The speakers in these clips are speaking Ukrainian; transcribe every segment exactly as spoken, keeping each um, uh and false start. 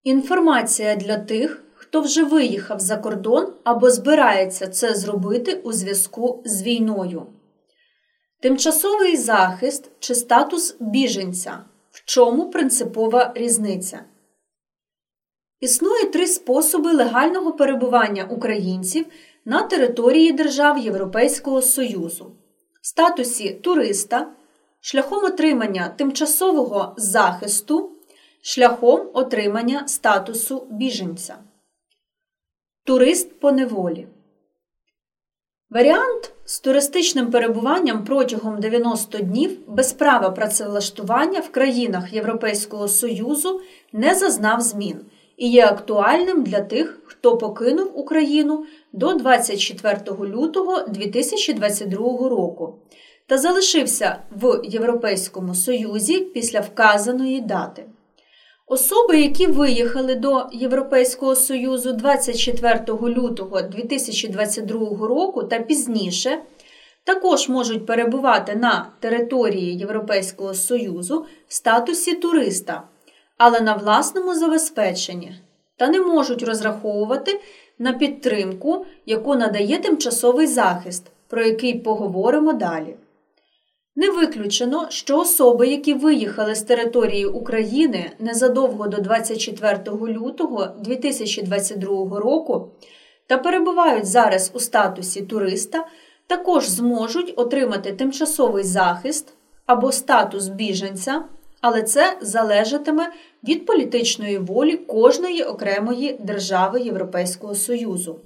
Інформація для тих, хто вже виїхав за кордон або збирається це зробити у зв'язку з війною. Тимчасовий захист чи статус біженця. В чому принципова різниця? Існує три способи легального перебування українців на території держав Європейського Союзу. В статусі туриста, шляхом отримання тимчасового захисту, шляхом отримання статусу біженця. Турист по неволі. Варіант з туристичним перебуванням протягом дев'яноста днів без права працевлаштування в країнах Європейського Союзу не зазнав змін і є актуальним для тих, хто покинув Україну до двадцять четвертого лютого дві тисячі двадцять другого року та залишився в Європейському Союзі після вказаної дати. Особи, які виїхали до Європейського Союзу двадцять четвертого лютого дві тисячі двадцять другого року та пізніше, також можуть перебувати на території Європейського Союзу в статусі туриста, але на власному забезпеченні, та не можуть розраховувати на підтримку, яку надає тимчасовий захист, про який поговоримо далі. Не виключено, що особи, які виїхали з території України незадовго до двадцять четвертого лютого дві тисячі двадцять другого року та перебувають зараз у статусі туриста, також зможуть отримати тимчасовий захист або статус біженця, але це залежатиме від політичної волі кожної окремої держави Європейського Союзу.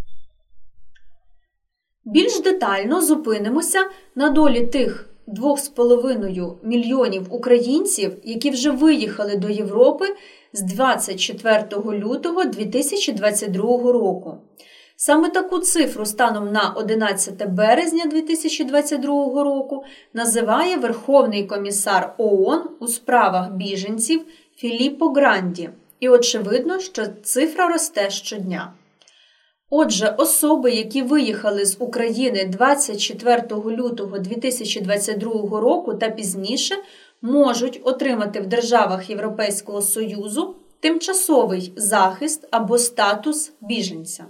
Більш детально зупинимося на долі тих двох з половиною мільйонів українців, які вже виїхали до Європи з двадцять четвертого лютого дві тисячі двадцять другого року. Саме таку цифру станом на одинадцяте березня дві тисячі двадцять другого року називає Верховний комісар ООН у справах біженців Філіппо Гранді. І очевидно, що цифра росте щодня. Отже, особи, які виїхали з України двадцять четвертого лютого дві тисячі двадцять другого року та пізніше, можуть отримати в державах Європейського Союзу тимчасовий захист або статус біженця.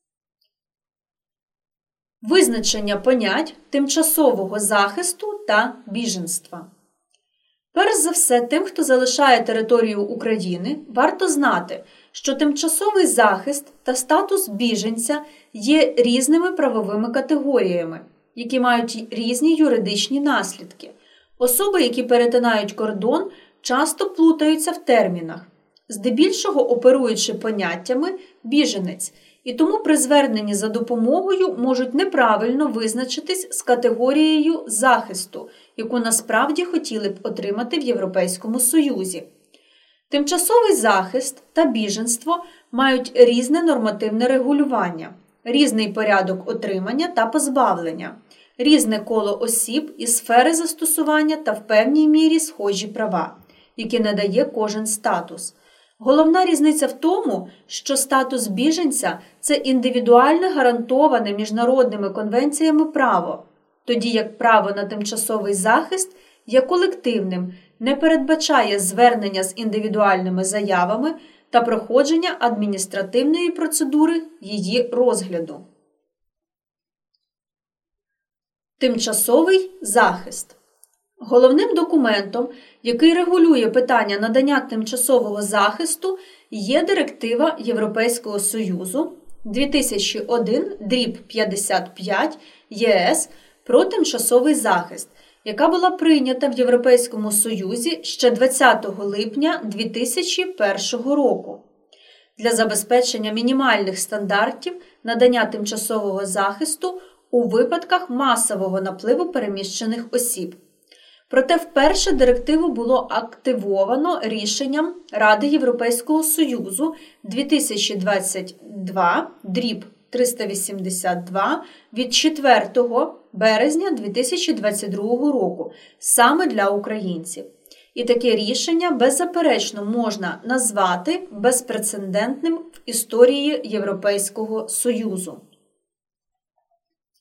Визначення понять тимчасового захисту та біженства. Перш за все, тим, хто залишає територію України, варто знати, що тимчасовий захист та статус біженця є різними правовими категоріями, які мають різні юридичні наслідки. Особи, які перетинають кордон, часто плутаються в термінах, здебільшого оперуючи поняттями «біженець», і тому при зверненні за допомогою можуть неправильно визначитись з категорією захисту, яку насправді хотіли б отримати в Європейському Союзі. Тимчасовий захист та біженство мають різне нормативне регулювання, різний порядок отримання та позбавлення, різне коло осіб і сфери застосування та в певній мірі схожі права, які надає кожен статус. Головна різниця в тому, що статус біженця – це індивідуальне гарантоване міжнародними конвенціями право, тоді як право на тимчасовий захист є колективним, не передбачає звернення з індивідуальними заявами та проходження адміністративної процедури її розгляду. Тимчасовий захист. Головним документом, який регулює питання надання тимчасового захисту, є Директива Європейського Союзу дві тисячі один п'ятдесят п'ять ЄС про тимчасовий захист, яка була прийнята в Європейському Союзі ще двадцятого липня дві тисячі першого року для забезпечення мінімальних стандартів надання тимчасового захисту у випадках масового напливу переміщених осіб. Проте вперше директиву було активовано рішенням Ради Європейського Союзу дві тисячі двадцять два триста вісімдесят два від четвертого березня дві тисячі двадцять другого року саме для українців. І таке рішення беззаперечно можна назвати безпрецедентним в історії Європейського Союзу.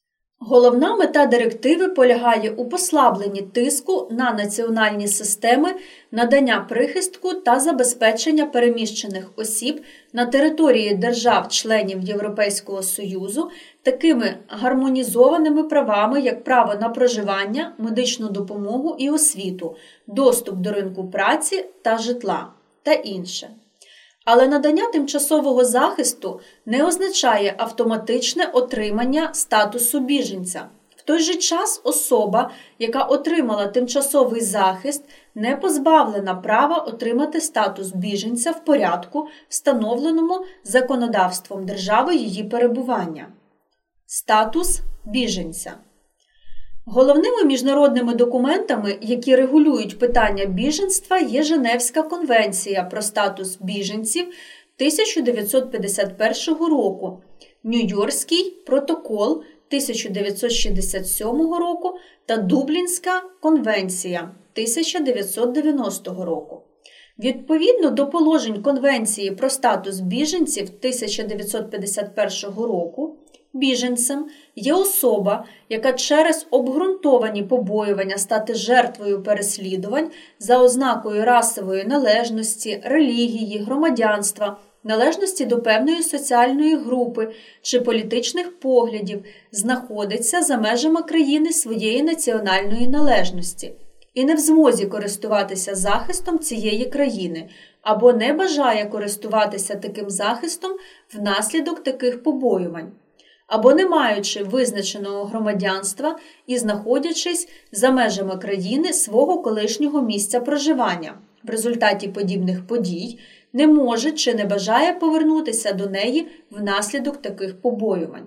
Головна мета директиви полягає у послабленні тиску на національні системи надання прихистку та забезпечення переміщених осіб на території держав-членів Європейського Союзу такими гармонізованими правами, як право на проживання, медичну допомогу і освіту, доступ до ринку праці та житла та інше. Але надання тимчасового захисту не означає автоматичне отримання статусу біженця. В той же час особа, яка отримала тимчасовий захист, не позбавлена права отримати статус біженця в порядку, встановленому законодавством держави її перебування. Статус біженця. Головними міжнародними документами, які регулюють питання біженства, є Женевська конвенція про статус біженців тисяча дев'ятсот п'ятдесят першого року, Нью-Йоркський протокол тисяча дев'ятсот шістдесят сьомого року та Дублінська конвенція тисяча дев'ятсот дев'яностого року. Відповідно до положень Конвенції про статус біженців тисяча дев'ятсот п'ятдесят першого року, біженцем є особа, яка через обґрунтовані побоювання стати жертвою переслідувань за ознакою расової належності, релігії, громадянства, належності до певної соціальної групи чи політичних поглядів знаходиться за межами країни своєї національної належності і не в змозі користуватися захистом цієї країни або не бажає користуватися таким захистом внаслідок таких побоювань, або не маючи визначеного громадянства і знаходячись за межами країни свого колишнього місця проживання, в результаті подібних подій не може чи не бажає повернутися до неї внаслідок таких побоювань.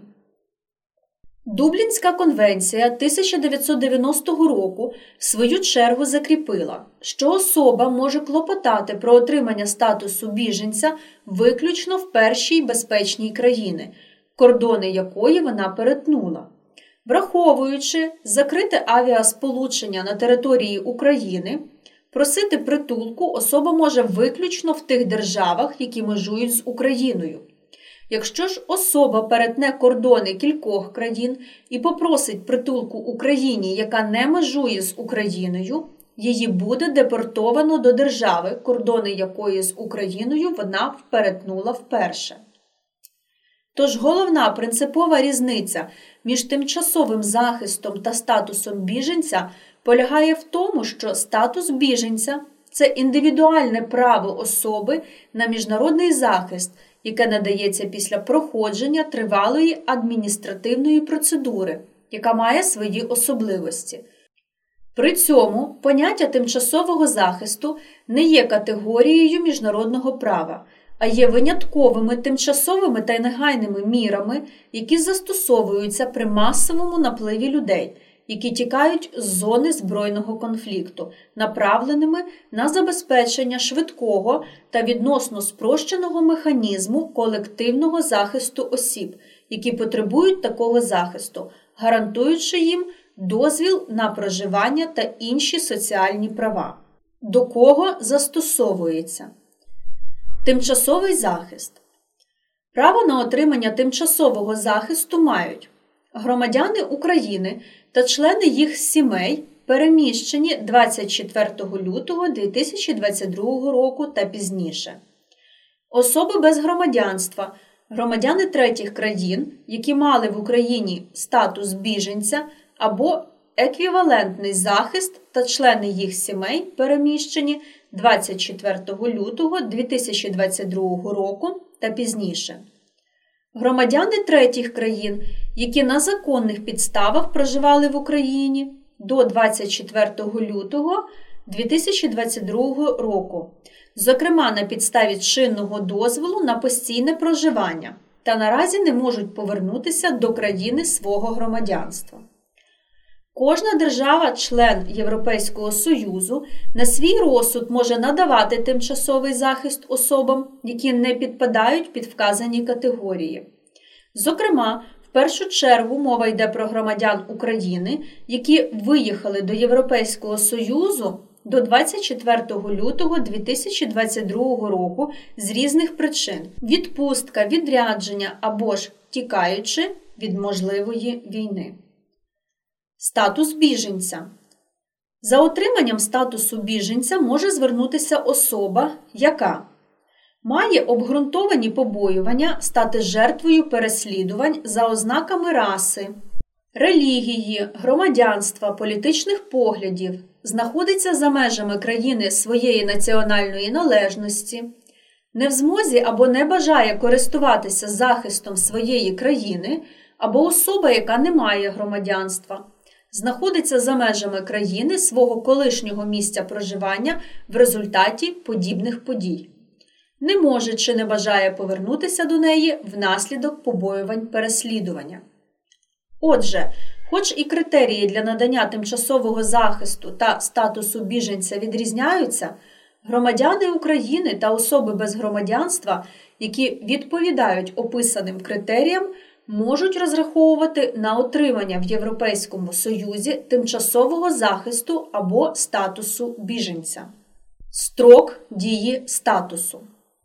Дублінська конвенція тисяча дев'ятсот дев'яностого року в свою чергу закріпила, що особа може клопотати про отримання статусу біженця виключно в першій безпечній країні, кордони якої вона перетнула. Враховуючи закрите авіасполучення на території України, просити притулку особа може виключно в тих державах, які межують з Україною. Якщо ж особа перетне кордони кількох країн і попросить притулку Україні, яка не межує з Україною, її буде депортовано до держави, кордони якої з Україною вона перетнула вперше. Тож головна принципова різниця між тимчасовим захистом та статусом біженця полягає в тому, що статус біженця – це індивідуальне право особи на міжнародний захист, яке надається після проходження тривалої адміністративної процедури, яка має свої особливості. При цьому поняття тимчасового захисту не є категорією міжнародного права, а є винятковими тимчасовими та негайними мірами, які застосовуються при масовому напливі людей, які тікають з зони збройного конфлікту, направленими на забезпечення швидкого та відносно спрощеного механізму колективного захисту осіб, які потребують такого захисту, гарантуючи їм дозвіл на проживання та інші соціальні права. До кого застосовується? Тимчасовий захист. Право на отримання тимчасового захисту мають громадяни України та члени їх сімей, переміщені двадцять четвертого лютого дві тисячі двадцять другого року та пізніше. Особи без громадянства, громадяни третіх країн, які мали в Україні статус біженця або еквівалентний захист та члени їх сімей, переміщені двадцять четвертого лютого дві тисячі двадцять другого року та пізніше. Громадяни третіх країн, які на законних підставах проживали в Україні до двадцять четвертого лютого дві тисячі двадцять другого року, зокрема на підставі чинного дозволу на постійне проживання, та наразі не можуть повернутися до країни свого громадянства. Кожна держава-член Європейського Союзу на свій розсуд може надавати тимчасовий захист особам, які не підпадають під вказані категорії. Зокрема, в першу чергу мова йде про громадян України, які виїхали до Європейського Союзу до двадцять четвертого лютого дві тисячі двадцять другого року з різних причин – відпустка, відрядження або ж тікаючи від можливої війни. Статус біженця. За отриманням статусу біженця може звернутися особа, яка має обґрунтовані побоювання стати жертвою переслідувань за ознаками раси, релігії, громадянства, політичних поглядів, знаходиться за межами країни своєї національної належності, не в змозі або не бажає користуватися захистом своєї країни, або особа, яка не має громадянства, знаходиться за межами країни свого колишнього місця проживання в результаті подібних подій, не може чи не бажає повернутися до неї внаслідок побоювань переслідування. Отже, хоч і критерії для надання тимчасового захисту та статусу біженця відрізняються, громадяни України та особи без громадянства, які відповідають описаним критеріям, можуть розраховувати на отримання в Європейському Союзі тимчасового захисту або статусу біженця. Строк дії статусу.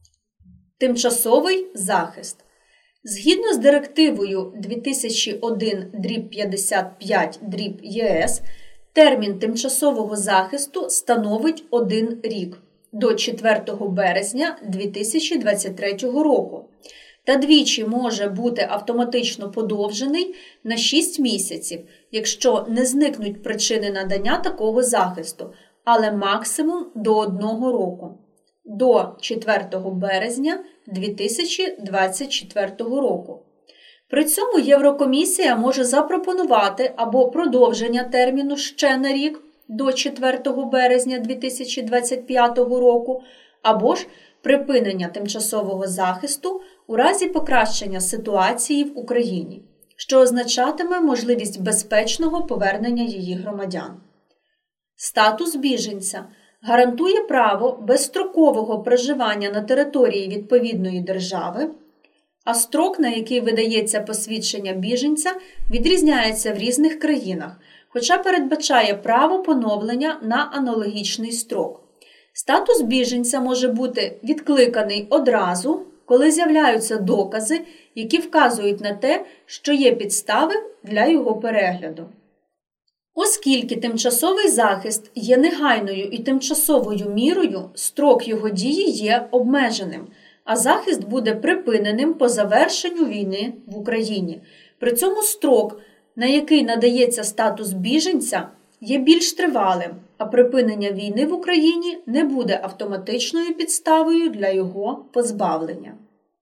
Тимчасовий захист. Згідно з директивою дві тисячі один п'ятдесят п'ять ЄС, термін тимчасового захисту становить один рік до четвертого березня дві тисячі двадцять третього року та двічі може бути автоматично подовжений на шість місяців, якщо не зникнуть причини надання такого захисту, але максимум до одного року до четвертого березня дві тисячі двадцять четвертого року. При цьому Єврокомісія може запропонувати або продовження терміну ще на рік до четвертого березня дві тисячі двадцять п'ятого року, або ж припинення тимчасового захисту у разі покращення ситуації в Україні, що означатиме можливість безпечного повернення її громадян. Статус біженця гарантує право безстрокового проживання на території відповідної держави, а строк, на який видається посвідчення біженця, відрізняється в різних країнах, хоча передбачає право поновлення на аналогічний строк. Статус біженця може бути відкликаний одразу, коли з'являються докази, які вказують на те, що є підстави для його перегляду. Оскільки тимчасовий захист є негайною і тимчасовою мірою, строк його дії є обмеженим, а захист буде припиненим по завершенню війни в Україні. При цьому строк, на який надається статус біженця, є більш тривалим, а припинення війни в Україні не буде автоматичною підставою для його позбавлення.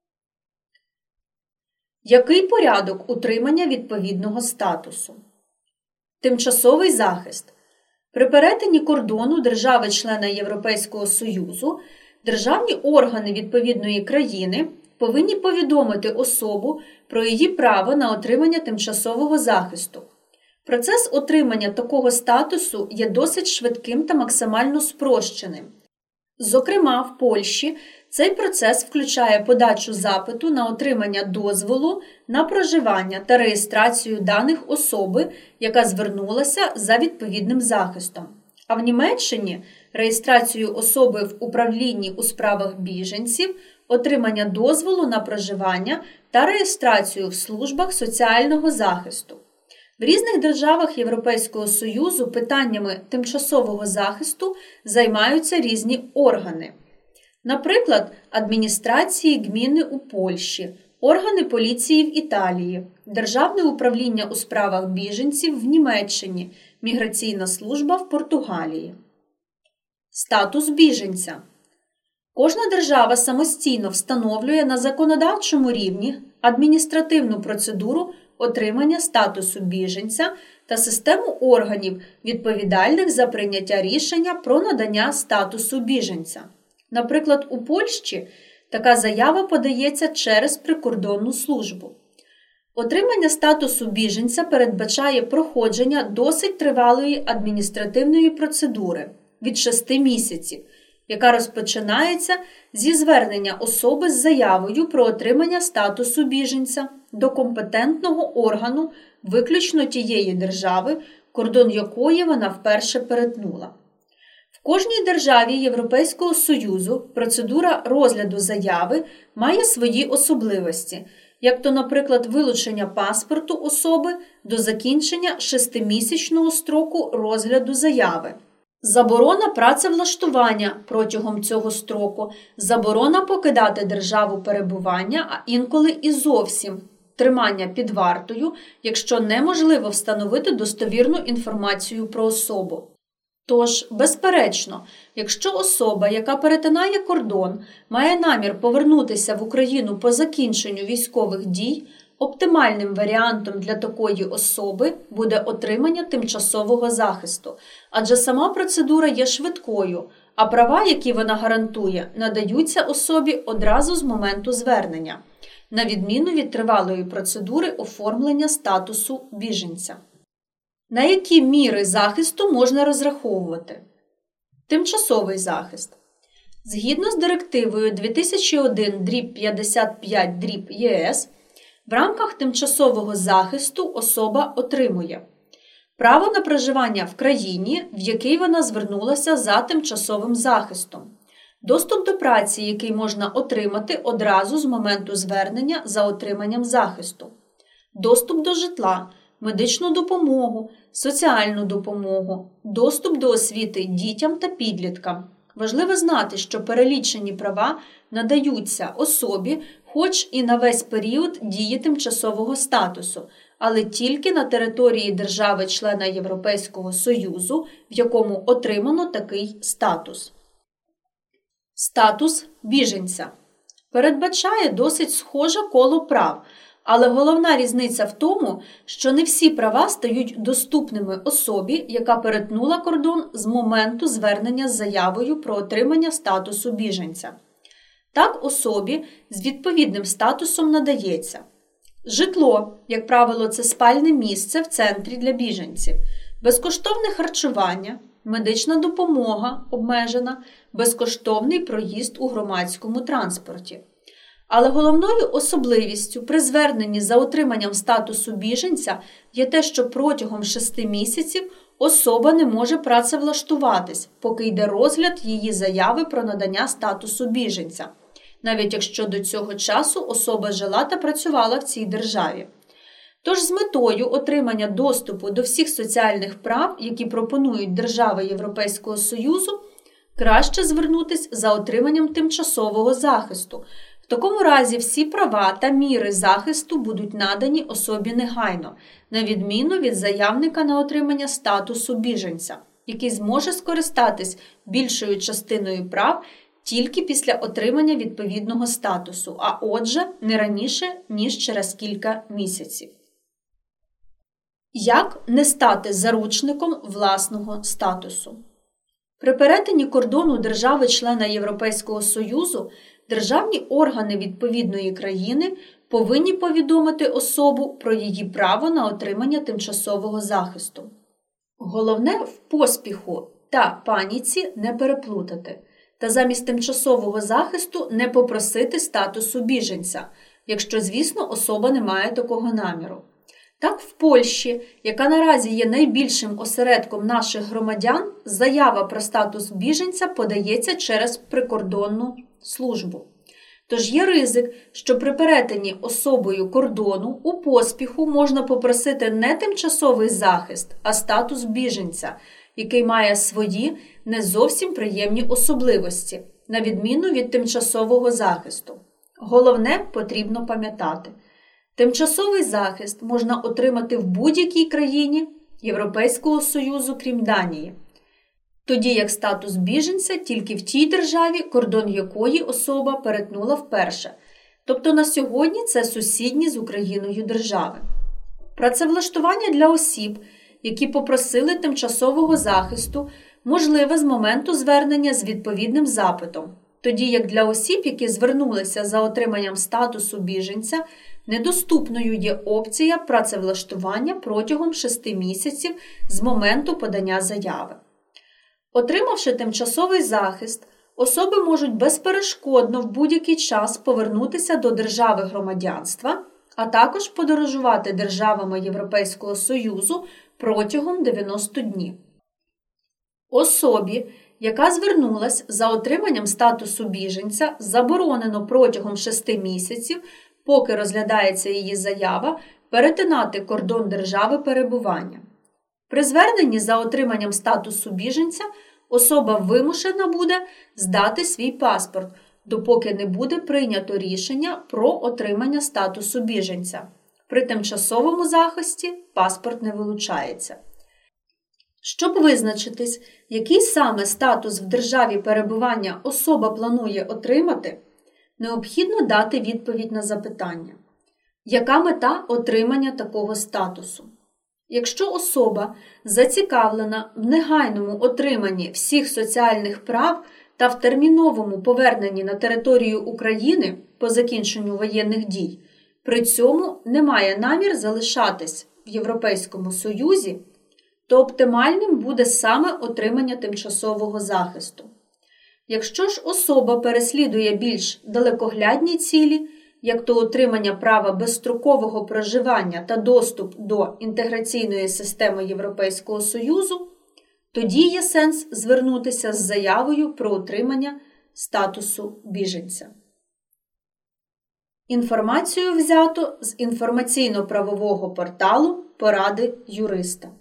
Який порядок утримання відповідного статусу? Тимчасовий захист. При перетині кордону держави-члена Європейського Союзу державні органи відповідної країни повинні повідомити особу про її право на отримання тимчасового захисту. Процес отримання такого статусу є досить швидким та максимально спрощеним. Зокрема, в Польщі цей процес включає подачу запиту на отримання дозволу на проживання та реєстрацію даних особи, яка звернулася за відповідним захистом. А в Німеччині – реєстрацію особи в управлінні у справах біженців, отримання дозволу на проживання та реєстрацію в службах соціального захисту. В різних державах Європейського Союзу питаннями тимчасового захисту займаються різні органи. Наприклад, адміністрації гміни у Польщі, органи поліції в Італії, Державне управління у справах біженців в Німеччині, Міграційна служба в Португалії. Статус біженця. Кожна держава самостійно встановлює на законодавчому рівні адміністративну процедуру отримання статусу біженця та систему органів, відповідальних за прийняття рішення про надання статусу біженця. Наприклад, у Польщі така заява подається через прикордонну службу. Отримання статусу біженця передбачає проходження досить тривалої адміністративної процедури від шести місяців, яка розпочинається зі звернення особи з заявою про отримання статусу біженця до компетентного органу виключно тієї держави, кордон якої вона вперше перетнула. В кожній державі Європейського Союзу процедура розгляду заяви має свої особливості. як то, наприклад, вилучення паспорту особи до закінчення шестимісячного строку розгляду заяви. Заборона працевлаштування протягом цього строку, заборона покидати державу перебування, а інколи і зовсім тримання під вартою, якщо неможливо встановити достовірну інформацію про особу. Тож, безперечно, якщо особа, яка перетинає кордон, має намір повернутися в Україну по закінченню військових дій, оптимальним варіантом для такої особи буде отримання тимчасового захисту, адже сама процедура є швидкою, а права, які вона гарантує, надаються особі одразу з моменту звернення, на відміну від тривалої процедури оформлення статусу біженця. На які міри захисту можна розраховувати? Тимчасовий захист. Згідно з директивою дві тисячі один п'ятдесят п'ять ЄС, в рамках тимчасового захисту особа отримує право на проживання в країні, в якій вона звернулася за тимчасовим захистом, доступ до праці, який можна отримати одразу з моменту звернення за отриманням захисту, доступ до житла, медичну допомогу, соціальну допомогу, доступ до освіти дітям та підліткам. Важливо знати, що перелічені права надаються особі, хоч і на весь період дії тимчасового статусу, але тільки на території держави-члена Європейського Союзу, в якому отримано такий статус. Статус біженця передбачає досить схоже коло прав, але головна різниця в тому, що не всі права стають доступними особі, яка перетнула кордон з моменту звернення з заявою про отримання статусу біженця. Так особі з відповідним статусом надається житло, як правило, це спальне місце в центрі для біженців, безкоштовне харчування, медична допомога обмежена, безкоштовний проїзд у громадському транспорті. Але головною особливістю при зверненні за отриманням статусу біженця є те, що протягом шести місяців особа не може працевлаштуватись, поки йде розгляд її заяви про надання статусу біженця, навіть якщо до цього часу особа жила та працювала в цій державі. Тож з метою отримання доступу до всіх соціальних прав, які пропонують держави Європейського Союзу, краще звернутися за отриманням тимчасового захисту. В такому разі всі права та міри захисту будуть надані особі негайно, на відміну від заявника на отримання статусу біженця, який зможе скористатись більшою частиною прав тільки після отримання відповідного статусу, а отже, не раніше, ніж через кілька місяців. Як не стати заручником власного статусу? При перетині кордону держави-члена Європейського Союзу державні органи відповідної країни повинні повідомити особу про її право на отримання тимчасового захисту. Головне в поспіху та паніці не переплутати, та замість тимчасового захисту не попросити статусу біженця, якщо, звісно, особа не має такого наміру. Так, в Польщі, яка наразі є найбільшим осередком наших громадян, заява про статус біженця подається через прикордонну службу. Тож є ризик, що при перетині особою кордону у поспіху можна попросити не тимчасовий захист, а статус біженця, який має свої не зовсім приємні особливості, на відміну від тимчасового захисту. Головне потрібно пам'ятати – тимчасовий захист можна отримати в будь-якій країні Європейського Союзу, крім Данії, тоді як статус біженця тільки в тій державі, кордон якої особа перетнула вперше. Тобто на сьогодні це сусідні з Україною держави. Працевлаштування для осіб, які попросили тимчасового захисту, можливе з моменту звернення з відповідним запитом, тоді як для осіб, які звернулися за отриманням статусу біженця, недоступною є опція працевлаштування протягом шести місяців з моменту подання заяви. Отримавши тимчасовий захист, особи можуть безперешкодно в будь-який час повернутися до держави громадянства, а також подорожувати державами Європейського Союзу протягом дев'яноста днів. Особі, яка звернулась за отриманням статусу біженця, заборонено протягом шести місяців поки розглядається її заява, перетинати кордон держави перебування. При зверненні за отриманням статусу біженця особа вимушена буде здати свій паспорт, допоки не буде прийнято рішення про отримання статусу біженця. При тимчасовому захисті паспорт не вилучається. Щоб визначитись, який саме статус в державі перебування особа планує отримати, необхідно дати відповідь на запитання. Яка мета отримання такого статусу? Якщо особа зацікавлена в негайному отриманні всіх соціальних прав та в терміновому поверненні на територію України по закінченню воєнних дій, при цьому не має намір залишатись в Європейському Союзі, то оптимальним буде саме отримання тимчасового захисту. Якщо ж особа переслідує більш далекоглядні цілі, як то отримання права безстрокового проживання та доступ до інтеграційної системи Європейського Союзу, тоді є сенс звернутися з заявою про отримання статусу біженця. Інформацію взято з інформаційно-правового порталу «Поради юриста».